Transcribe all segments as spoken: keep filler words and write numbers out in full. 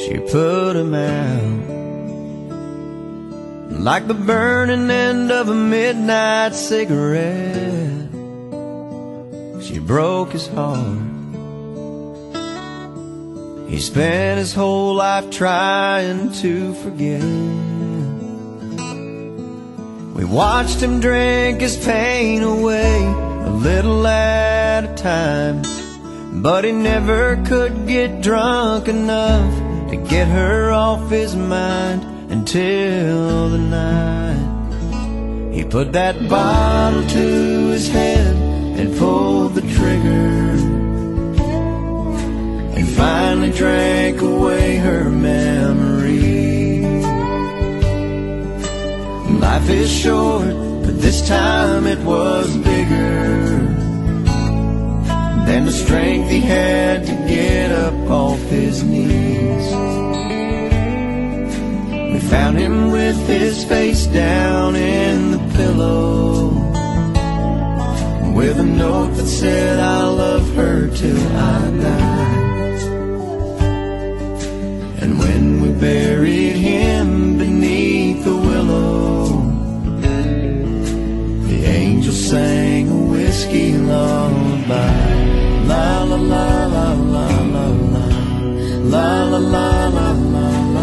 she put him out. Like the burning end of a midnight cigarette, she broke his heart. He spent his whole life trying to forget. We watched him drink his pain away, a little at a time, but he never could get drunk enough to get her off his mind until the night he put that bottle to his head and pulled the trigger, and finally drank away her memory. Life is short, but this time it was bigger than the strength he had to get up off his knees. We found him with his face down in the pillow, with a note that said, "I'll love her till I die." And when we buried him beneath the willow, the angel sang a whiskey lullaby. La la la la la la la, la la la la la la,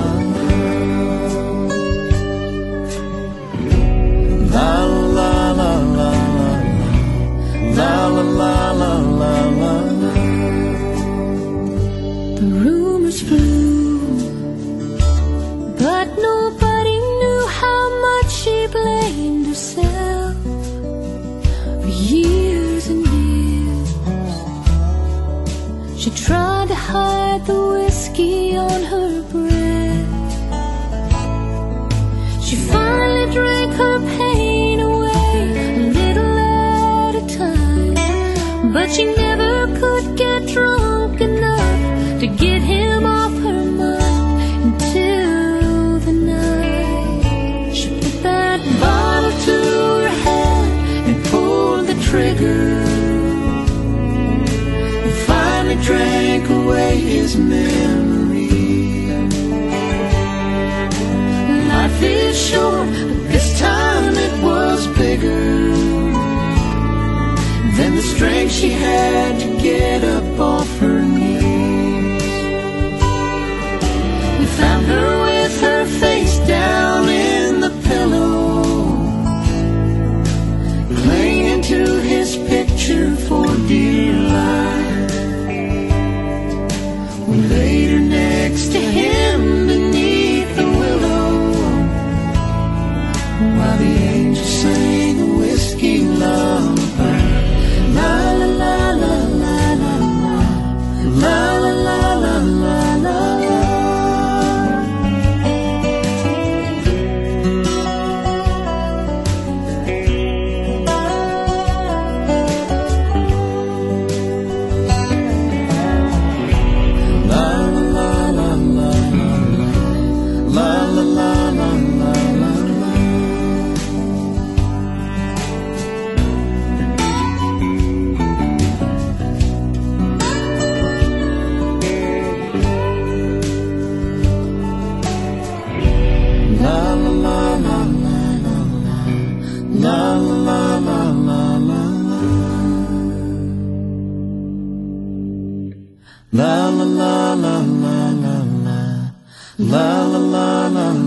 la la la la la, la la la la la la. The rumors flew, but nobody knew how much she blamed herself for years and years. She tried to hide the whiskey on her breath. She finally drank her pain away, a little at a time, but she never could get drunk enough to get him off her mind until the night she put that bottle to her head and pulled the trigger, and finally drank away his memory. Life is short, but this time it was bigger than the strength she had to get up off her knees. We found her with her face down in the pillow, clinging to his picture for dear life. We laid her next to him beneath the willow, while the angel sang a whiskey lullaby. La la la la la la la, la la la la la la. La la la la la la la, la la la la la.